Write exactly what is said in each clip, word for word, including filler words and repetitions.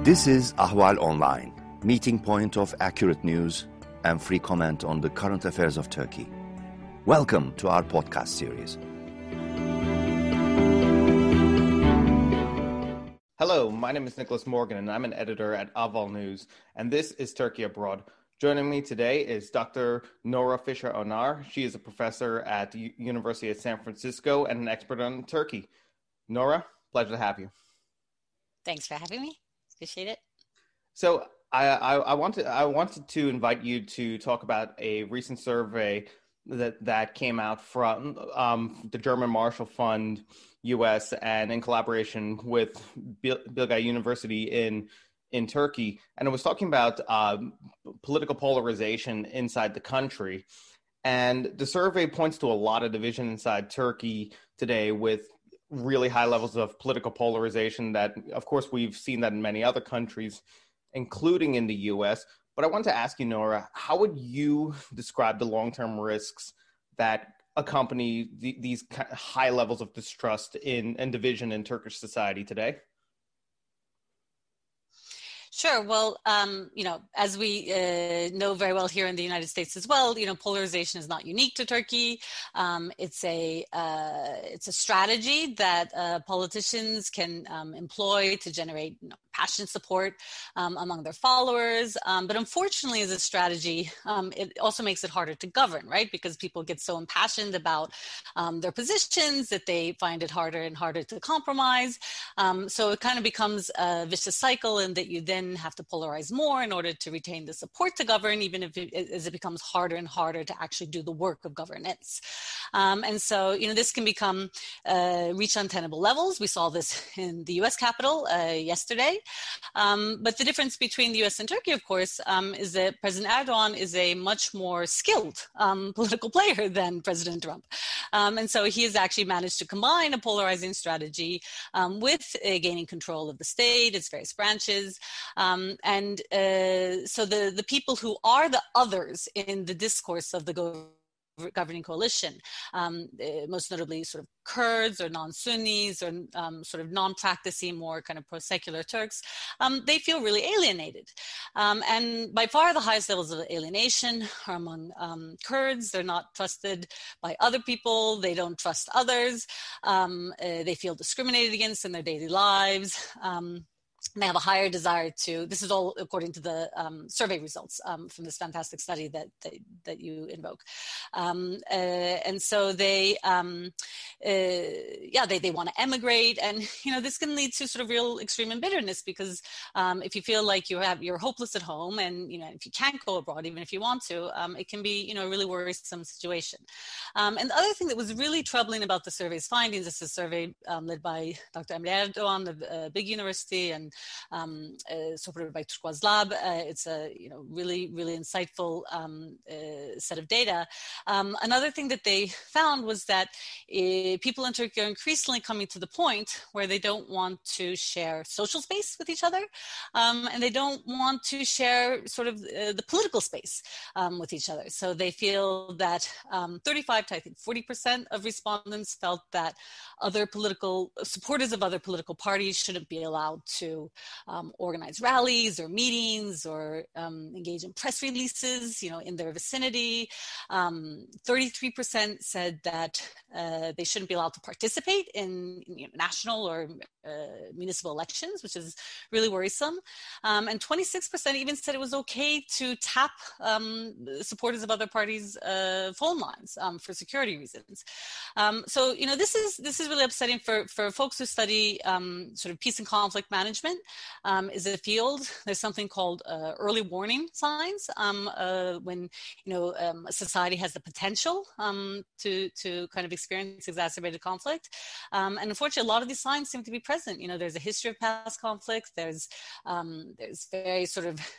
This is Ahval Online, meeting point of accurate news and free comment on the current affairs of Turkey. Welcome to our podcast series. Hello, my name is Nicholas Morgan, and I'm an editor at Ahval News, and this is Turkey Abroad. Joining me today is Doctor Nora Fisher-Onar. She is a professor at the University of San Francisco and an expert on Turkey. Nora, pleasure to have you. Thanks for having me. Appreciate it. So I, I, I wanted I wanted to invite you to talk about a recent survey that that came out from um, the German Marshall Fund, U S, and in collaboration with Bil- Bilgi University in in Turkey, and it was talking about uh, political polarization inside the country. And the survey points to a lot of division inside Turkey today, with really high levels of political polarization that, of course, we've seen that in many other countries, including in the U S. But I want to ask you, Nora, how would you describe the long-term risks that accompany the, these high levels of distrust in and division in Turkish society today? Sure. Well, um, you know, as we uh, know very well here in the United States as well, you know, polarization is not unique to Turkey. Um, it's a uh, it's a strategy that uh, politicians can um, employ to generate you know, passionate support um, among their followers. Um, but unfortunately, as a strategy, um, it also makes it harder to govern, right? Because people get so impassioned about um, their positions that they find it harder and harder to compromise. Um, so it kind of becomes a vicious cycle, and that you then have to polarize more in order to retain the support to govern, even if it, as it becomes harder and harder to actually do the work of governance. Um, and so, you know, this can become uh, reach untenable levels. We saw this in the U S Capitol uh, yesterday. Um, but the difference between the U S and Turkey, of course, um, is that President Erdogan is a much more skilled um, political player than President Trump. Um, and so he has actually managed to combine a polarizing strategy um, with uh, gaining control of the state, its various branches. Um, and uh, so the, the people who are the others in the discourse of the go- governing coalition, um, uh, most notably sort of Kurds or non-Sunnis or um, sort of non-practicing, more kind of pro-secular Turks, um, they feel really alienated. Um, and by far the highest levels of alienation are among um, Kurds. They're not trusted by other people. They don't trust others. Um, uh, they feel discriminated against in their daily lives. Um, They have a higher desire to, this is all according to the um, survey results um, from this fantastic study that that, that you invoke. Um, uh, and so they, um, uh, yeah, they, they want to emigrate. And, you know, this can lead to sort of real extreme embitterness, because um, if you feel like you have, you're hopeless at home, and, you know, if you can't go abroad, even if you want to, um, it can be, you know, a really worrisome situation. Um, and the other thing that was really troubling about the survey's findings, this is a survey um, led by Doctor Emre Erdoğan of uh, Big University, and Um, uh, supported by Turkuaz Lab. Uh, it's a you know really really insightful um, uh, set of data. Um, another thing that they found was that uh, people in Turkey are increasingly coming to the point where they don't want to share social space with each other, um, and they don't want to share sort of uh, the political space um, with each other. So they feel that um, thirty-five to I think forty percent of respondents felt that other political supporters of other political parties shouldn't be allowed to Um, organize rallies or meetings or um, engage in press releases, you know, in their vicinity. Um, thirty-three percent said that uh, they shouldn't be allowed to participate in you know, national or uh, municipal elections, which is really worrisome. Um, and twenty-six percent even said it was okay to tap um, supporters of other parties' uh, phone lines um, for security reasons. Um, so, you know, this is this is really upsetting for, for folks who study um, sort of peace and conflict management. Um, is a field. There's something called uh, early warning signs um, uh, when you know um, a society has the potential um, to to kind of experience exacerbated conflict, um, and unfortunately, a lot of these signs seem to be present. You know, there's a history of past conflict. There's um, there's very sort of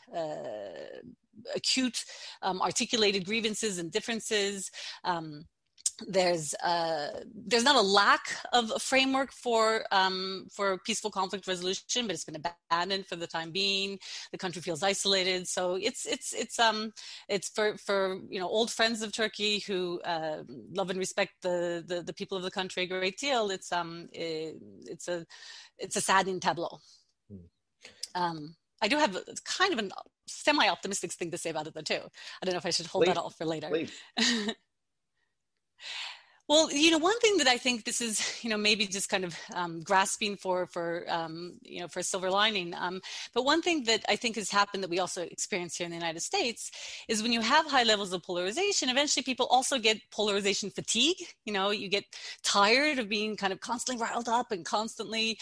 uh, acute, um, articulated grievances and differences. Um, There's uh, there's not a lack of a framework for um, for peaceful conflict resolution, but it's been abandoned for the time being. The country feels isolated, so it's it's it's um it's for for you know old friends of Turkey who uh, love and respect the, the the people of the country a great deal. It's um it, it's a it's a saddening tableau. um, I do have a, kind of a semi-optimistic thing to say about it, though, too. I don't know if I should hold Please. that off for later. Please. Well, you know, one thing that I think this is, you know, maybe just kind of um, grasping for, for um, you know, for a silver lining. Um, but one thing that I think has happened that we also experience here in the United States is when you have high levels of polarization, eventually people also get polarization fatigue. You know, you get tired of being kind of constantly riled up and constantly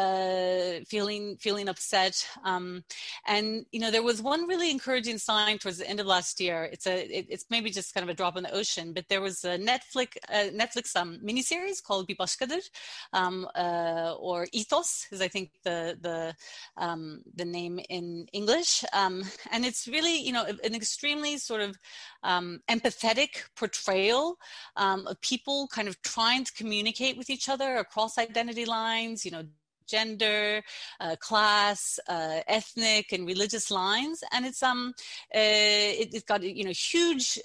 uh, feeling feeling upset. Um, and, you know, there was one really encouraging sign towards the end of last year. It's a, it, it's maybe just kind of a drop in the ocean, but there was a Netflix, uh, Netflix um, miniseries called Bir Başkadır, um, uh, or Ethos is I think the the um, the name in English, um, and it's really, you know, an extremely sort of um, empathetic portrayal um, of people kind of trying to communicate with each other across identity lines, you know, gender, uh, class, uh, ethnic, and religious lines, and it's um, uh, it, it's got, you know, huge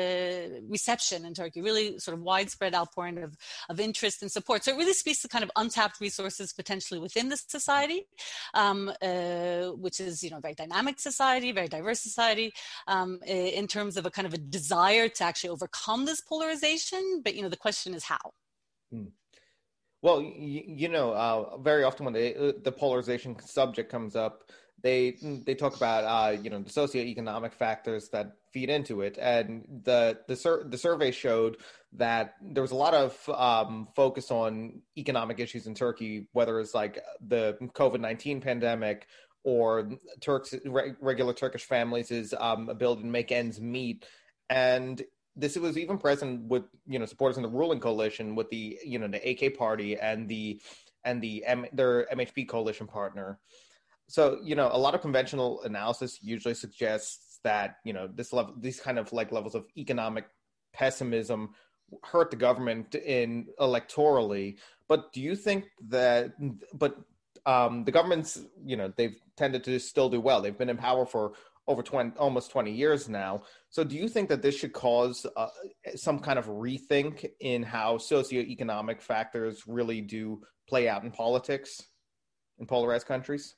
uh, reception in Turkey, really sort of widespread outpouring of of interest and support. So it really speaks to kind of untapped resources potentially within the society, um, uh, which is, you know, a very dynamic society, very diverse society, um, in terms of a kind of a desire to actually overcome this polarization. But, you know, the question is how. Hmm. Well, you, you know, uh, very often when they, uh, the polarization subject comes up, they they talk about uh, you know, the socioeconomic factors that feed into it, and the the sur- the survey showed that there was a lot of um, focus on economic issues in Turkey, whether it's like the COVID nineteen pandemic or Turks re- regular Turkish families' um, ability to make ends meet, and this was even present with, you know, supporters in the ruling coalition with the, you know, the A K party and the and the M, their M H P coalition partner. So, you know, a lot of conventional analysis usually suggests that, you know, this level, these kind of like levels of economic pessimism hurt the government in electorally. But do you think that, but um, the governments, you know, they've tended to still do well. They've been in power for over twenty, almost twenty years now. So do you think that this should cause uh, some kind of rethink in how socioeconomic factors really do play out in politics in polarized countries?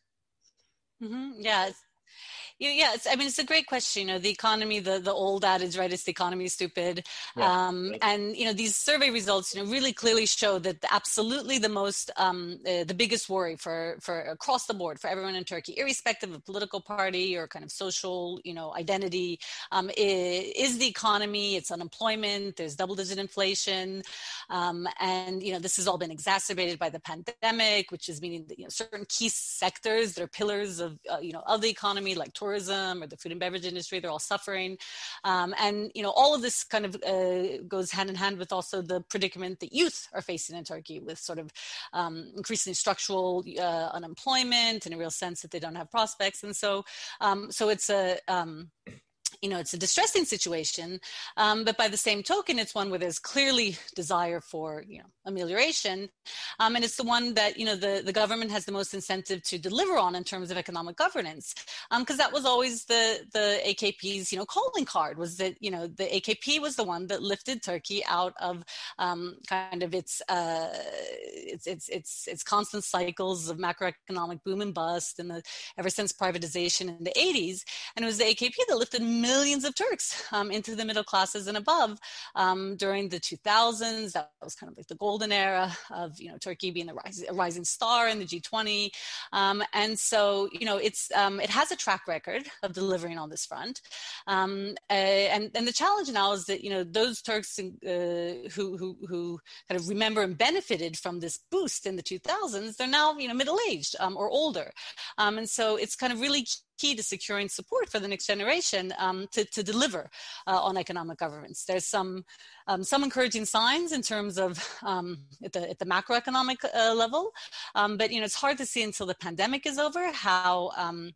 Mm-hmm. Yeah. Yeah, it's, I mean, it's a great question. You know, the economy, the, the old adage, right, is the economy is stupid. Yeah. Um, and, you know, these survey results, you know, really clearly show that absolutely the most, um, uh, the biggest worry for, for across the board for everyone in Turkey, irrespective of political party or kind of social, you know, identity, um, is, is the economy, it's unemployment, there's double digit inflation. Um, and, you know, this has all been exacerbated by the pandemic, which is meaning that, you know, certain key sectors that are pillars of, uh, you know, of the economy, like tourism, tourism or the food and beverage industry, they're all suffering. Um, and, you know, all of this kind of uh, goes hand in hand with also the predicament that youth are facing in Turkey with sort of um, increasingly structural uh, unemployment and a real sense that they don't have prospects. And so, um, so it's a, um, you know, it's a distressing situation, um, but by the same token, it's one where there's clearly desire for, you know, amelioration. Um, and it's the one that, you know, the, the government has the most incentive to deliver on in terms of economic governance. Because um, that was always the, the A K P's, you know, calling card was that, you know, the A K P was the one that lifted Turkey out of um, kind of its, uh, its, its, its, its constant cycles of macroeconomic boom and bust and the, ever since privatization in the eighties. And it was the A K P that lifted millions of Turks um, into the middle classes and above um, during the two thousands. That was kind of like the golden era of, you know, Turkey being a rising, a rising star in the G twenty. Um, and so, you know, it's um, it has a track record of delivering on this front. Um, uh, and, and the challenge now is that, you know, those Turks uh, who, who, who kind of remember and benefited from this boost in the two thousands, they're now, you know, middle-aged um, or older. Um, and so it's kind of really key to securing support for the next generation um, to, to deliver uh, on economic governance. There's some um, some encouraging signs in terms of um, at the at the macroeconomic uh, level, um, but you know it's hard to see until the pandemic is over how. Um,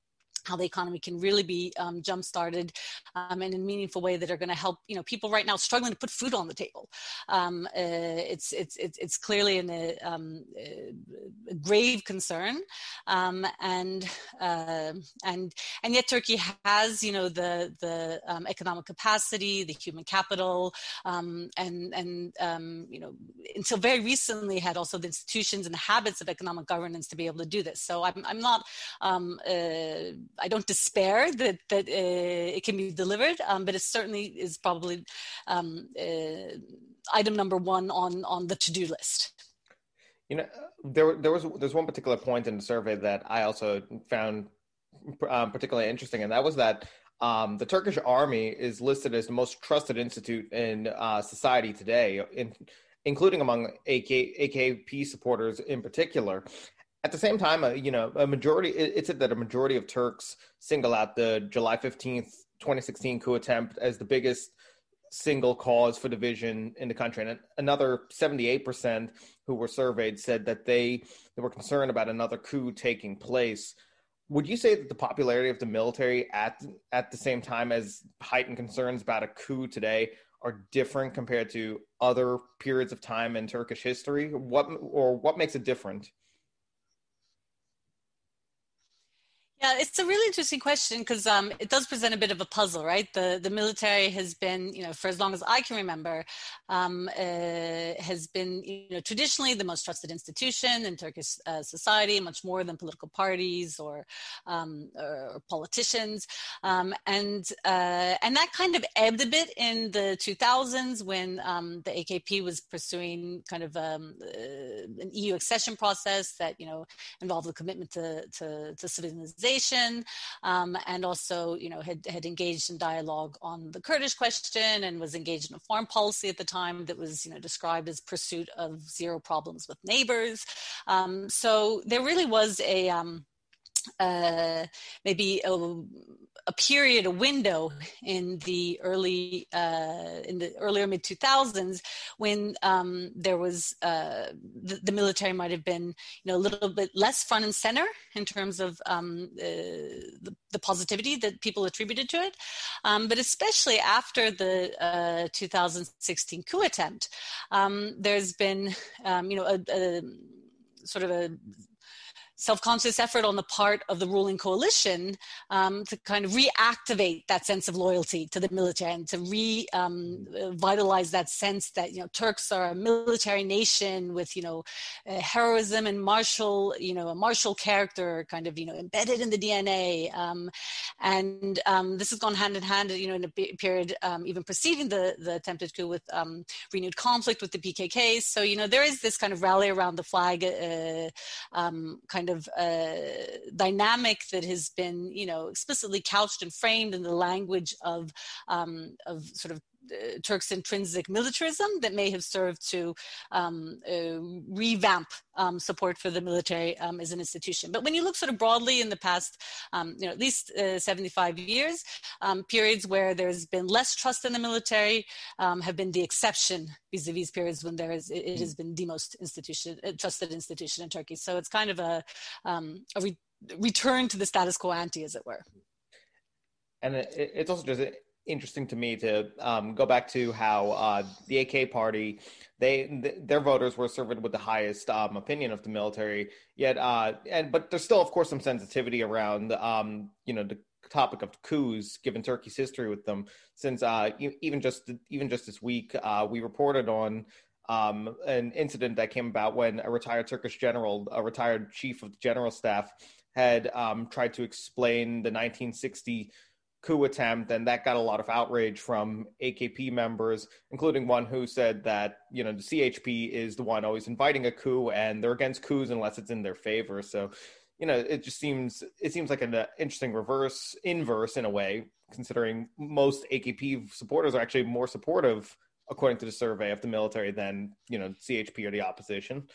how the economy can really be um, jump-started um, in a meaningful way that are going to help, you know, people right now struggling to put food on the table. Um, uh, it's, it's, it's, it's clearly an, a, um, a grave concern. Um, and, uh, and, and yet Turkey has, you know, the, the um, economic capacity, the human capital, um, and, and um, you know, until very recently had also the institutions and the habits of economic governance to be able to do this. So I'm, I'm not, um, uh, I don't despair that that uh, it can be delivered, um, but it certainly is probably um, uh, item number one on on the to-do list. You know, there there was there's one particular point in the survey that I also found um, particularly interesting, and that was that um, the Turkish army is listed as the most trusted institute in uh, society today, in, including among A K P supporters in particular. At the same time, uh, you know, a majority, it's said that a majority of Turks single out the July fifteenth, twenty sixteen coup attempt as the biggest single cause for division in the country. And another seventy-eight percent who were surveyed said that they, they were concerned about another coup taking place. Would you say that the popularity of the military at, at the same time as heightened concerns about a coup today are different compared to other periods of time in Turkish history? What, or what makes it different? Yeah, it's a really interesting question because um, it does present a bit of a puzzle, right? The the military has been, you know, for as long as I can remember, um, uh, has been, you know, traditionally the most trusted institution in Turkish uh, society, much more than political parties or um, or politicians, um, and uh, and that kind of ebbed a bit in the two thousands when um, the A K P was pursuing kind of um, uh, an E U accession process that, you know, involved a commitment to to, to civilization. Um, and also, you know, had, had engaged in dialogue on the Kurdish question and was engaged in a foreign policy at the time that was, you know, described as pursuit of zero problems with neighbors. Um, so there really was a um, uh, maybe a, a period, a window in the early, uh, in the earlier mid two thousands when um, there was, uh, the, the military might have been, you know, a little bit less front and center in terms of um, uh, the, the positivity that people attributed to it. Um, but especially after the uh, two thousand sixteen coup attempt, um, there's been, um, you know, a, a sort of a self-conscious effort on the part of the ruling coalition um, to kind of reactivate that sense of loyalty to the military and to revitalize um, that sense that, you know, Turks are a military nation with, you know, uh, heroism and martial, you know, a martial character kind of, you know, embedded in the D N A. Um, and um, this has gone hand in hand, you know, in a period um, even preceding the, the attempted coup with um, renewed conflict with the P K K. So, you know, there is this kind of rally around the flag uh, um, kind of uh, dynamic that has been, you know, explicitly couched and framed in the language of um, of sort of uh, Turks' intrinsic militarism that may have served to um, uh, revamp um, support for the military um, as an institution. But when you look sort of broadly in the past, um, you know, at least uh, seventy-five years, um, periods where there's been less trust in the military um, have been the exception vis-a-vis periods when there is, it, it has been the most institution, uh, trusted institution in Turkey. So it's kind of a, um, a re- return to the status quo ante, as it were. And it, it's also just interesting to me to um, go back to how uh, the A K party, they th- their voters were surveyed with the highest um, opinion of the military. Yet, uh, and but there's still, of course, some sensitivity around um, you know the topic of coups, given Turkey's history with them. Since uh, even just even just this week, uh, we reported on um, an incident that came about when a retired Turkish general, a retired chief of the general staff, had um, tried to explain the nineteen sixty coup attempt, and that got a lot of outrage from A K P members, including one who said that, you know, the C H P is the one always inviting a coup, and they're against coups unless it's in their favor. So, you know, it just seems it seems like an uh, interesting reverse inverse in a way, considering most A K P supporters are actually more supportive, according to the survey, of the military than, you know, C H P or the opposition.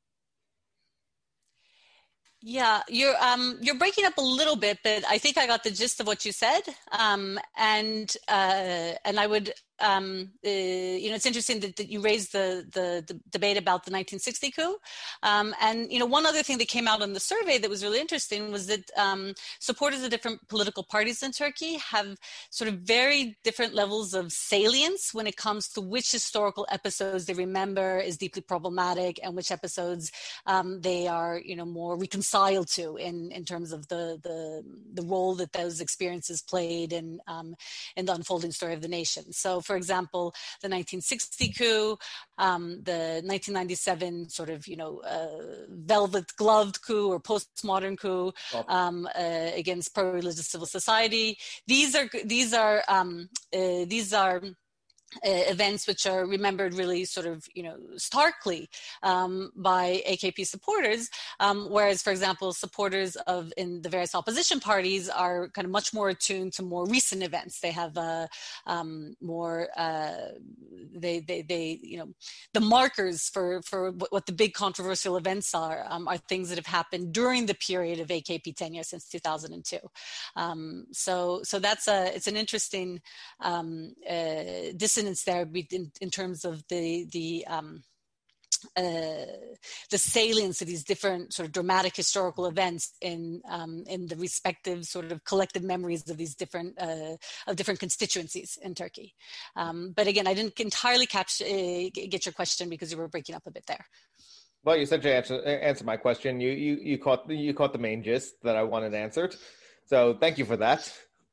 Yeah, you're um, you're breaking up a little bit, but I think I got the gist of what you said. Um, and uh, and I would um, uh, you know, it's interesting that, that you raised the, the, the debate about the nineteen sixty coup. Um, and, you know, one other thing that came out in the survey that was really interesting was that um, supporters of different political parties in Turkey have sort of very different levels of salience when it comes to which historical episodes they remember is deeply problematic and which episodes um, they are, you know, more reconciled to in, in terms of the, the, the role that those experiences played in, um, in the unfolding story of the nation. So, for example, the nineteen sixty coup, um, the nineteen ninety-seven sort of, you know, uh, velvet gloved coup or postmodern coup um, uh, against pro-religious civil society. These are these are um, uh, these are. Uh, events which are remembered really sort of, you know, starkly um, by A K P supporters, um, whereas, for example, supporters of in the various opposition parties are kind of much more attuned to more recent events. They have uh, um, more, uh, they, they, they, you know, the markers for, for what the big controversial events are, um, are things that have happened during the period of A K P tenure since two thousand two. Um, so, so that's a, it's an interesting um, uh, dissonance there in, in terms of the the um, uh, the salience of these different sort of dramatic historical events in um, in the respective sort of collective memories of these different uh, of different constituencies in Turkey. Um, but again, I didn't entirely capture uh, get your question because you were breaking up a bit there. Well, you essentially answered answer my question. You you you caught you caught the main gist that I wanted answered. So thank you for that.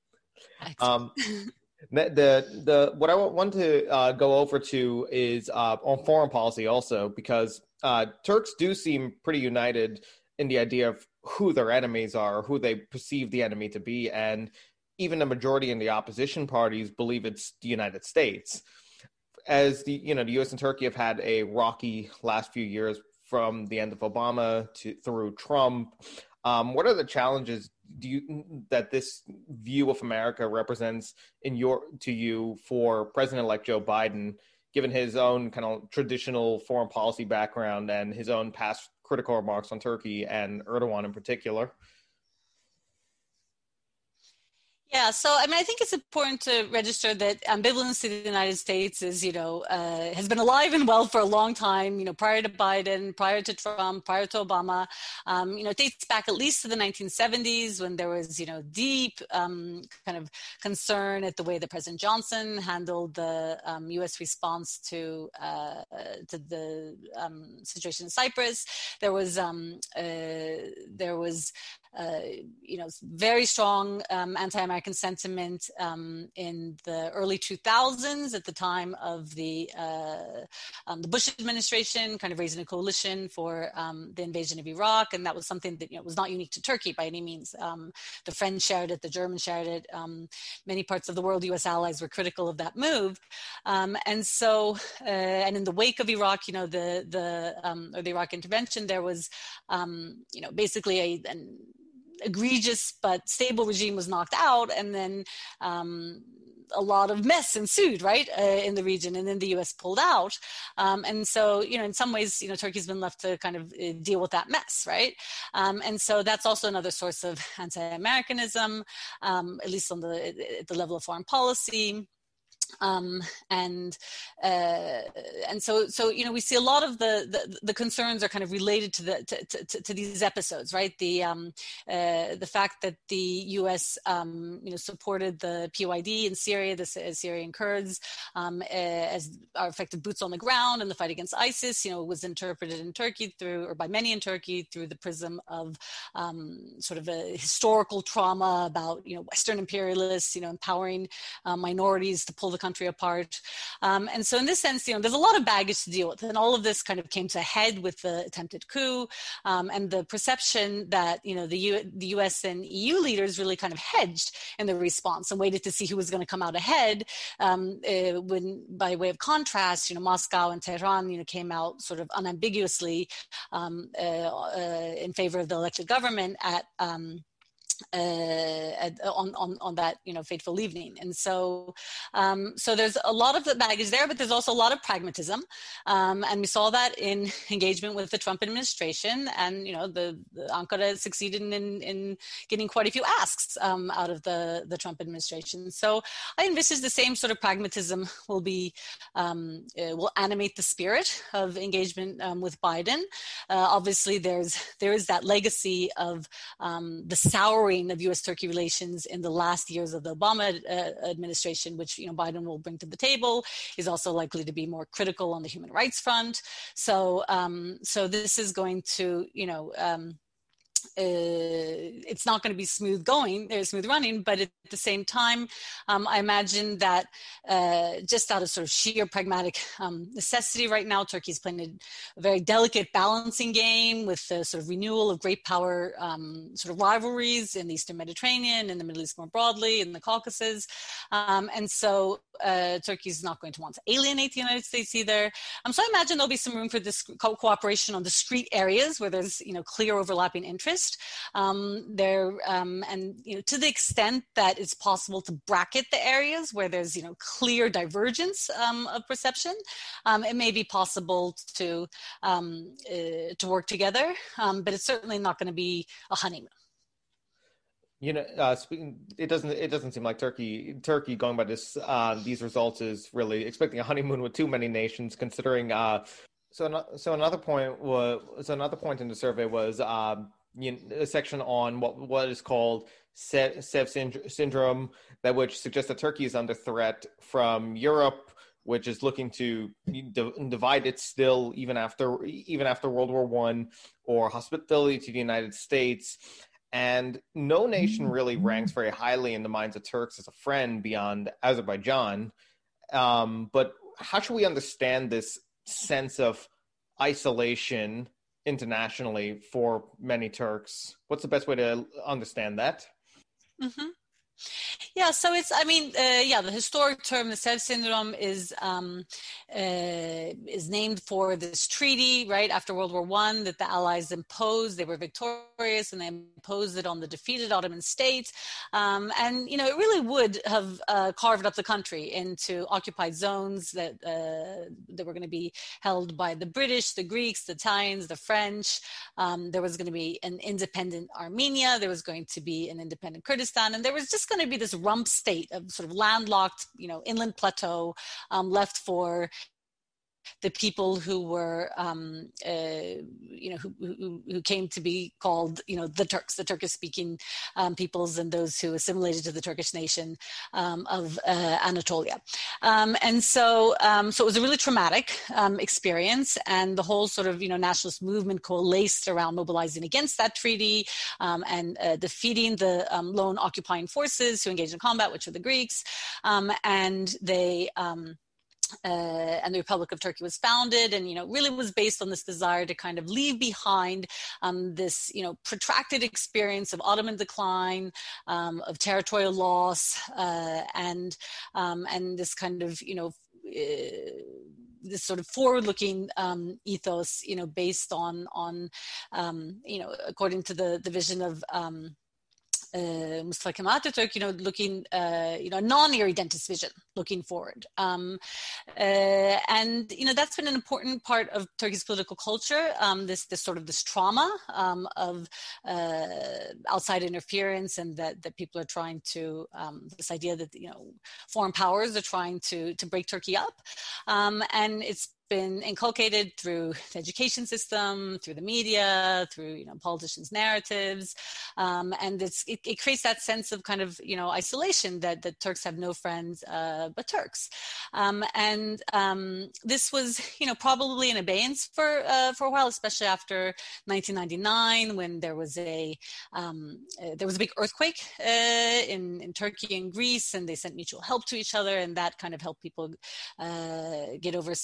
Um, The, the the what I want to uh, go over to is uh, on foreign policy also, because uh, Turks do seem pretty united in the idea of who their enemies are, who they perceive the enemy to be, and even the majority in the opposition parties believe it's the United States. As the you know the U S and Turkey have had a rocky last few years from the end of Obama to through Trump. Um, what are the challenges do you, that this view of America represents in your to you for President-elect Joe Biden, given his own kind of traditional foreign policy background and his own past critical remarks on Turkey and Erdogan in particular? Yeah, so I mean, I think it's important to register that ambivalence to the United States is, you know, uh, has been alive and well for a long time, you know, prior to Biden, prior to Trump, prior to Obama. Um, you know, it dates back at least to the nineteen seventies when there was, you know, deep um, kind of concern at the way that President Johnson handled the um, U S response to uh, to the um, situation in Cyprus. There was um, uh, there was Uh, you know, very strong um, anti-American sentiment um, in the early two thousands at the time of the uh, um, the Bush administration, kind of raising a coalition for um, the invasion of Iraq, and that was something that, you know, was not unique to Turkey by any means. Um, the French shared it, the Germans shared it. Um, many parts of the world, U S allies were critical of that move, um, and so uh, and in the wake of Iraq, you know, the the um, or the Iraq intervention, there was um, you know basically a an egregious but stable regime was knocked out, and then um, a lot of mess ensued, right, uh, in the region, and then the U S pulled out. Um, and so, you know, in some ways, you know, Turkey's been left to kind of uh, deal with that mess, right? Um, and so that's also another source of anti-Americanism, um, at least on the, at the level of foreign policy. Um, and uh, and so so you know we see a lot of the, the the concerns are kind of related to the to, to, to these episodes, right? The um, uh, the fact that the U S um, you know supported the P Y D in Syria, the Syrian Kurds, um, as our effective boots on the ground in the fight against ISIS. You know, was interpreted in Turkey through, or by many in Turkey, through the prism of um, sort of a historical trauma about, you know, Western imperialists, you know, empowering uh, minorities to pull the country apart. Um, and so in this sense, you know, there's a lot of baggage to deal with. And all of this kind of came to a head with the attempted coup um, and the perception that, you know, the, U- the U S and E U leaders really kind of hedged in the response and waited to see who was going to come out ahead. Um, uh, when, by way of contrast, you know, Moscow and Tehran, you know, came out sort of unambiguously um, uh, uh, in favor of the elected government at um, Uh, on, on on that you know fateful evening. And so um, so there's a lot of the baggage there, but there's also a lot of pragmatism, um, and we saw that in engagement with the Trump administration. And you know the, the Ankara succeeded in in getting quite a few asks um, out of the the Trump administration. So I envisage the same sort of pragmatism will be um, uh, will animate the spirit of engagement um, with Biden. Uh, obviously, there's there is that legacy of um, the sour of U S Turkey relations in the last years of the Obama uh, administration, which you know Biden will bring to the table. Is also likely to be more critical on the human rights front. So, um, so this is going to, you know. Um, Uh, it's not going to be smooth going, uh, smooth running, but at the same time, um, I imagine that uh, just out of sort of sheer pragmatic um, necessity right now, Turkey is playing a, a very delicate balancing game with the sort of renewal of great power um, sort of rivalries in the Eastern Mediterranean, in the Middle East more broadly, in the Caucasus. Um, and so uh, Turkey is not going to want to alienate the United States either. Um, so I imagine there'll be some room for this co- cooperation on discrete areas where there's, you know, clear overlapping interest. Um, there um, and you know to the extent that it's possible to bracket the areas where there's you know clear divergence um, of perception, um, it may be possible to um, uh, to work together, um, but it's certainly not going to be a honeymoon. You know, uh, speaking, it doesn't it doesn't seem like Turkey Turkey going by this uh, these results is really expecting a honeymoon with too many nations, considering. Uh, so so another point was so another point in the survey was. Uh, You know, a section on what what is called Sev syndrome, that which suggests that Turkey is under threat from Europe, which is looking to divide it still even after even after World War One, or hostility to the United States. And no nation really ranks very highly in the minds of Turks as a friend beyond Azerbaijan. Um, but how should we understand this sense of isolation internationally for many Turks? What's the best way to understand that? Mm-hmm. Yeah, so it's, I mean, uh, yeah, the historic term, the Sev syndrome, is um, uh, is named for this treaty, right, after World War One that the Allies imposed. They were victorious and they imposed it on the defeated Ottoman state. Um, and, you know, it really would have uh, carved up the country into occupied zones that, uh, that were going to be held by the British, the Greeks, the Italians, the French. Um, there was going to be an independent Armenia. There was going to be an independent Kurdistan. And there was just going to be this rump state of sort of landlocked, you know, inland plateau um, left for the people who were, um, uh, you know, who, who, who came to be called, you know, the Turks, the Turkish-speaking um, peoples, and those who assimilated to the Turkish nation um, of uh, Anatolia. Um, and so, um, so it was a really traumatic um, experience, and the whole sort of, you know, nationalist movement coalesced around mobilizing against that treaty um, and uh, defeating the um, lone occupying forces who engaged in combat, which were the Greeks, um, and they. Um, Uh, and the Republic of Turkey was founded, and, you know, really was based on this desire to kind of leave behind um, this, you know, protracted experience of Ottoman decline, um, of territorial loss, uh, and um, and this kind of, you know, uh, this sort of forward-looking um, ethos, you know, based on on um, you know, according to the the vision of um, Uh, Mustafa Kemal Atatürk, you know, looking, uh, you know, non-irredentist vision, looking forward. Um, uh, and, you know, that's been an important part of Turkey's political culture, um, this, this sort of this trauma um, of uh, outside interference, and that, that people are trying to, um, this idea that, you know, foreign powers are trying to, to break Turkey up. Um, and it's been inculcated through the education system, through the media, through, you know, politicians' narratives, um, and it's it, it creates that sense of kind of, you know, isolation that that Turks have no friends uh, but Turks, um, and um, this was, you know, probably in abeyance for uh, for a while, especially after nineteen ninety-nine, when there was a um, uh, there was a big earthquake uh, in in Turkey and Greece, and they sent mutual help to each other, and that kind of helped people uh, get over some of their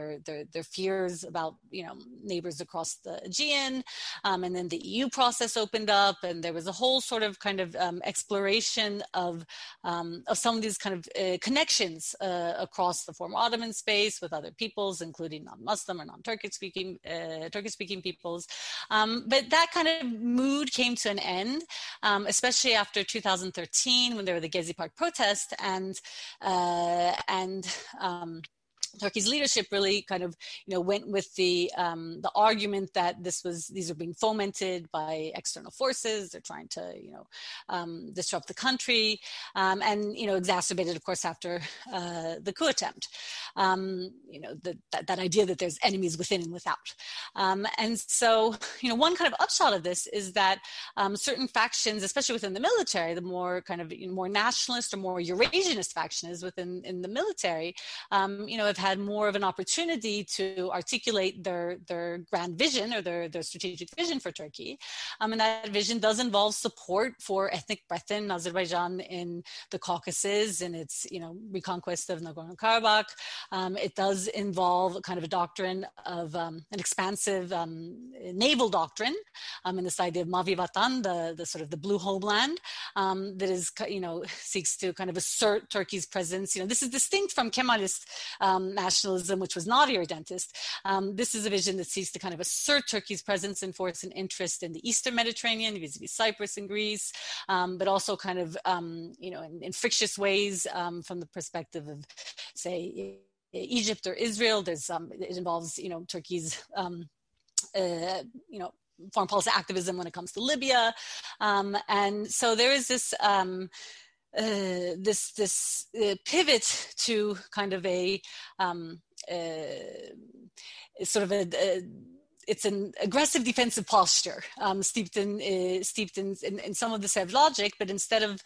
their their, their fears about, you know, neighbors across the Aegean, um, and then the E U process opened up, and there was a whole sort of kind of um, exploration of um, of some of these kind of uh, connections uh, across the former Ottoman space with other peoples, including non-Muslim or non-Turkish speaking uh, Turkish speaking peoples. Um, but that kind of mood came to an end, um, especially after two thousand thirteen when there were the Gezi Park protests, and uh, and um, Turkey's leadership really kind of, you know, went with the um, the argument that this was these are being fomented by external forces. They're trying to, you know, um, disrupt the country, um, and you know, exacerbated, of course, after uh, the coup attempt. Um, you know, the, that that idea that there's enemies within and without. Um, and so, you know, one kind of upshot of this is that um, certain factions, especially within the military, the more kind of, you know, more nationalist or more Eurasianist faction is within in the military, um, you know, have had more of an opportunity to articulate their their grand vision or their, their strategic vision for Turkey. Um, and that vision does involve support for ethnic breadth in Azerbaijan in the Caucasus and its, you know, reconquest of Nagorno-Karabakh. Um, it does involve kind of a doctrine of um, an expansive um, naval doctrine, um, and this idea of Mavi Vatan, the, the sort of the blue homeland, um, that is, you know, seeks to kind of assert Turkey's presence. You know, this is distinct from Kemalist um, nationalism, which was not irredentist. Um, this is a vision that seeks to kind of assert Turkey's presence and force and interest in the Eastern Mediterranean, vis-a-vis Cyprus and Greece, um, but also kind of, um, you know, in, in frictious ways um, from the perspective of, say, Egypt or Israel. There's, um, it involves, you know, Turkey's, um, uh, you know, foreign policy activism when it comes to Libya. Um, and so there is this, um, Uh, this this uh, pivot to kind of a um, uh, sort of a, a it's an aggressive defensive posture um, steeped in uh, steeped in, in, in some of the Sev logic, but instead of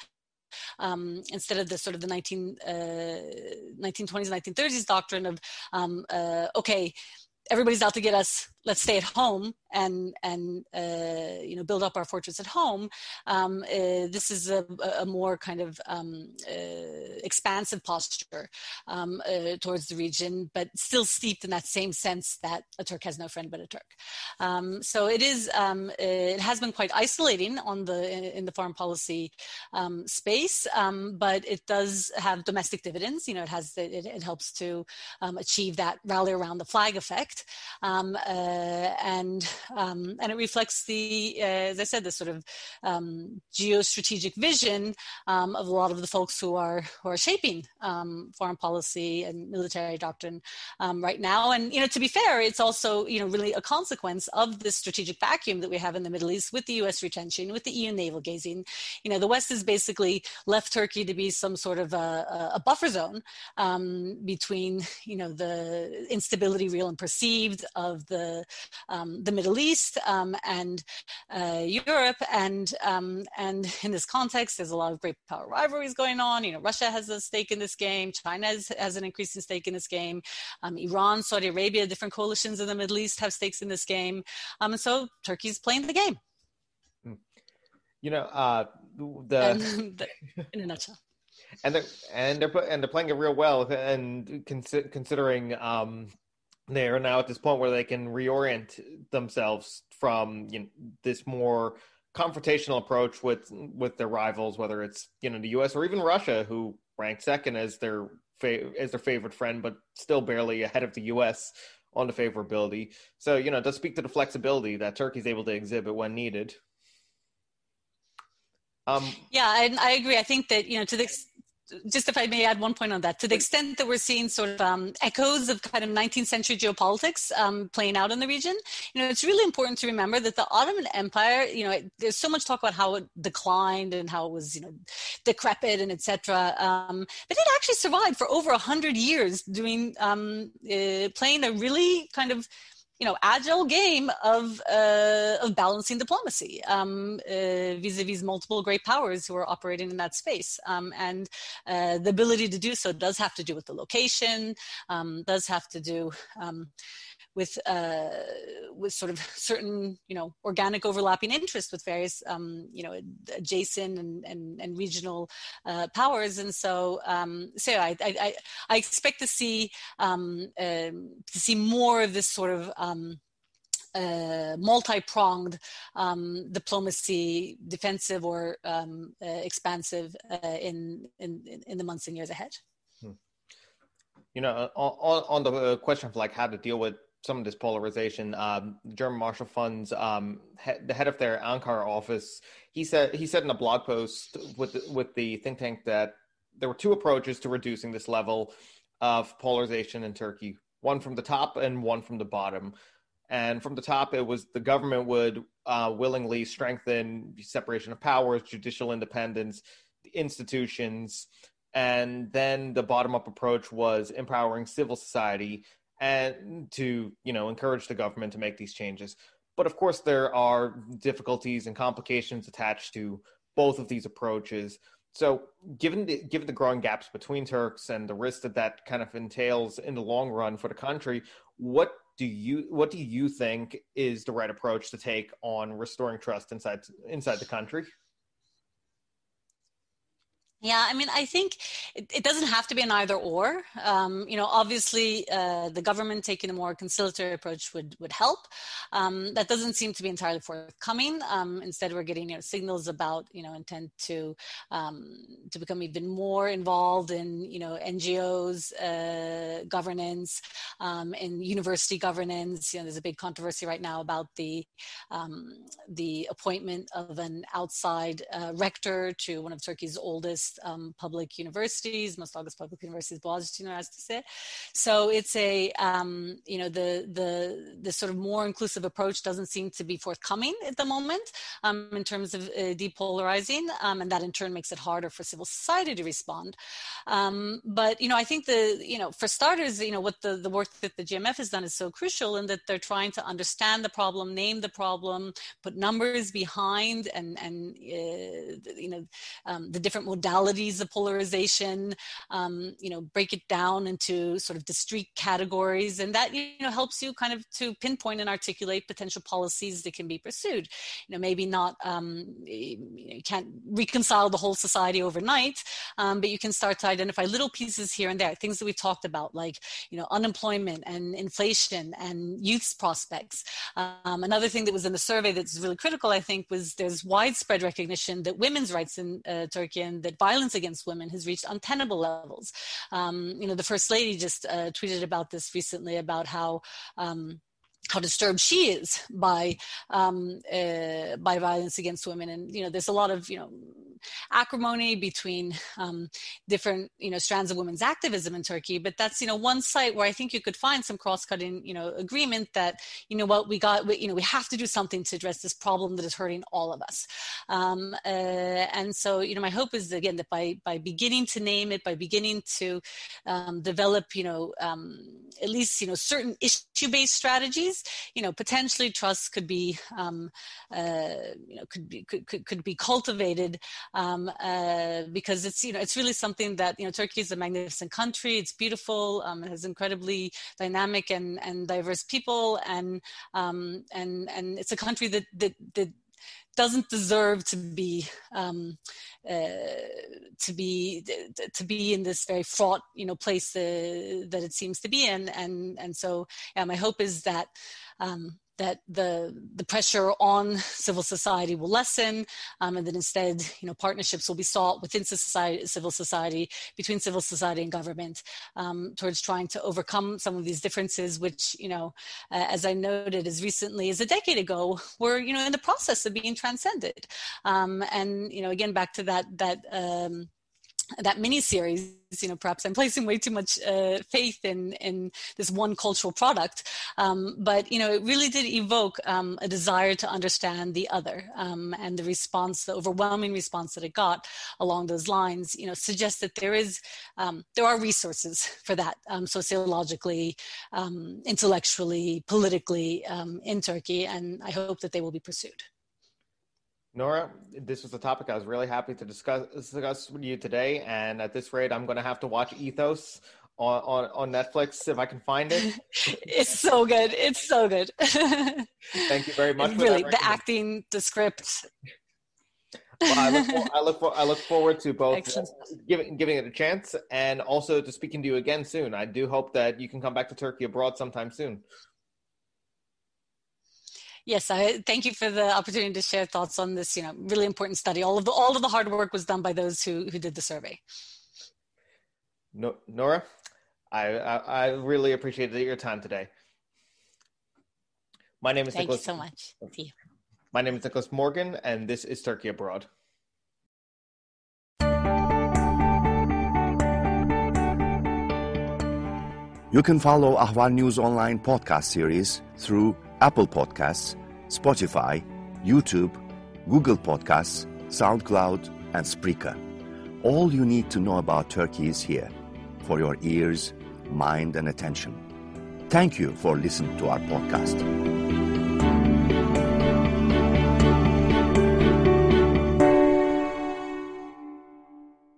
Um, instead of the sort of the nineteen, uh, nineteen twenties, nineteen thirties doctrine of, um, uh, okay, everybody's out to get us, let's stay at home and, and uh, you know, build up our fortress at home. Um, uh, this is a, a more kind of um, uh, expansive posture um, uh, towards the region, but still steeped in that same sense that a Turk has no friend but a Turk. Um, so it is, um, it has been quite isolating on the, in the foreign policy um, space, um, but it does have domestic dividends. You know, it has, it, it helps to um, achieve that rally around the flag effect. Um, uh, and um, and it reflects the, uh, as I said, the sort of um, geostrategic vision um, of a lot of the folks who are who are shaping um, foreign policy and military doctrine um, right now. And you know, to be fair, it's also, you know, really a consequence of this strategic vacuum that we have in the Middle East with the U S retrenching, with the E U navel gazing. You know, the West has basically left Turkey to be some sort of a, a buffer zone um, between, you know, the instability, real and perceived, of the um, the Middle East um, and uh, Europe, and um, and in this context, there's a lot of great power rivalries going on. You know, Russia has a stake in this game. China has, has an increasing stake in this game. Um, Iran, Saudi Arabia, different coalitions in the Middle East have stakes in this game, um, and so Turkey's playing the game. You know, uh, the, the in a nutshell. And they're and they're and they're playing it real well, and consi- considering. Um, They are now at this point where they can reorient themselves from, you know, this more confrontational approach with with their rivals, whether it's, you know, the U S or even Russia, who ranked second as their fa- as their favorite friend, but still barely ahead of the U S on the favorability. So, you know, it does speak to the flexibility that Turkey's able to exhibit when needed. Um, yeah, and I agree. I think that, you know, to the just if I may add one point on that, to the extent that we're seeing sort of um, echoes of kind of nineteenth century geopolitics um, playing out in the region, you know, it's really important to remember that the Ottoman Empire, you know, it, there's so much talk about how it declined and how it was, you know, decrepit and et cetera. Um, but it actually survived for over a hundred years doing, um, uh, playing a really kind of, you know, agile game of uh, of balancing diplomacy um, uh, vis-a-vis multiple great powers who are operating in that space. Um, and uh, the ability to do so does have to do with the location, um, does have to do um, with uh, with sort of certain, you know, organic overlapping interests with various, um, you know, adjacent and and, and regional uh, powers, and so um, so I, I I expect to see um, uh, to see more of this sort of um, Uh, multi-pronged um, diplomacy, defensive or um, uh, expansive, uh, in, in in the months and years ahead. You know, on, on the question of like how to deal with some of this polarization, um, the German Marshall Fund's um, he- the head of their Ankara office, he said he said in a blog post with the, with the think tank that there were two approaches to reducing this level of polarization in Turkey: one from the top and one from the bottom. And from the top, it was the government would uh, willingly strengthen separation of powers, judicial independence, institutions. And then the bottom-up approach was empowering civil society and to, you know, encourage the government to make these changes. But of course, there are difficulties and complications attached to both of these approaches. So given the, given the growing gaps between Turks and the risk that that kind of entails in the long run for the country, what do you what do you think is the right approach to take on restoring trust inside inside the country? Yeah, I mean, I think it, it doesn't have to be an either or. Um, you know, obviously, uh, the government taking a more conciliatory approach would would help. Um, that doesn't seem to be entirely forthcoming. Um, instead, we're getting, you know, signals about, you know, intent to um, to become even more involved in, you know, N G Os uh, governance, um, in university governance. You know, there's a big controversy right now about the um, the appointment of an outside uh, rector to one of Turkey's oldest Um, public universities, most August public universities, Boğaziçi Üniversitesi. So it's a, um, you know, the the the sort of more inclusive approach doesn't seem to be forthcoming at the moment um, in terms of uh, depolarizing, um, and that in turn makes it harder for civil society to respond. Um, but you know, I think the, you know, for starters, you know, what the the work that the G M F has done is so crucial in that they're trying to understand the problem, name the problem, put numbers behind, and and uh, you know, um, the different modalities of polarization, um, you know, break it down into sort of discrete categories, and that, you know, helps you kind of to pinpoint and articulate potential policies that can be pursued. You know, maybe not, um, you can't reconcile the whole society overnight, um, but you can start to identify little pieces here and there, things that we've talked about, like, you know, unemployment and inflation and youth's prospects. Um, another thing that was in the survey that's really critical, I think, was there's widespread recognition that women's rights in uh, Turkey and that violence against women has reached untenable levels. Um, you know, the First Lady just uh, tweeted about this recently, about how um, how disturbed she is by um, uh, by violence against women, and you know, there's a lot of, you know, acrimony between um, different, you know, strands of women's activism in Turkey. But that's, you know, one site where I think you could find some cross-cutting, you know, agreement that, you know, what we got, we, you know, we have to do something to address this problem that is hurting all of us. Um, uh, and so, you know, my hope is, again, that by by beginning to name it, by beginning to um, develop, you know, um, at least, you know, certain issue-based strategies, you know, potentially trust could be, um, uh, you know, could be could, could, could be cultivated. Um, uh, because it's, you know, it's really something that, you know, Turkey is a magnificent country. It's beautiful. Um, it has incredibly dynamic and, and diverse people, and um, and and it's a country that that that doesn't deserve to be um, uh, to be to be in this very fraught, you know, place uh, that it seems to be in, and and so yeah, my hope is that. Um, that the the pressure on civil society will lessen, um, and that instead, you know, partnerships will be sought within society, civil society, between civil society and government, um, towards trying to overcome some of these differences, which, you know, uh, as I noted, as recently as a decade ago, were, you know, in the process of being transcended. Um, and, you know, again, back to that, that, um, that mini-series, you know, perhaps I'm placing way too much uh, faith in in this one cultural product, um, but, you know, it really did evoke um, a desire to understand the other, um, and the response, the overwhelming response that it got along those lines, you know, suggests that there is, um, there are resources for that, um, sociologically, um, intellectually, politically, um, in Turkey, and I hope that they will be pursued. Nora, this was a topic I was really happy to discuss, discuss with you today. And at this rate, I'm going to have to watch Ethos on, on, on Netflix if I can find it. It's so good. It's so good. Thank you very much. For really, that the acting, the script. Well, I look, for, I look for I look forward to both Excellent. giving giving it a chance and also to speaking to you again soon. I do hope that you can come back to Turkey Abroad sometime soon. Yes, I thank you for the opportunity to share thoughts on this, you know, really important study. All of the all of the hard work was done by those who who did the survey. No, Nora, I, I I really appreciated your time today. My name is Thank Nicholas. you so much. See you. My name is Nicholas Morgan, and this is Turkey Abroad. You can follow Ahval News Online podcast series through Apple Podcasts, Spotify, YouTube, Google Podcasts, SoundCloud, and Spreaker. All you need to know about Turkey is here, for your ears, mind, and attention. Thank you for listening to our podcast.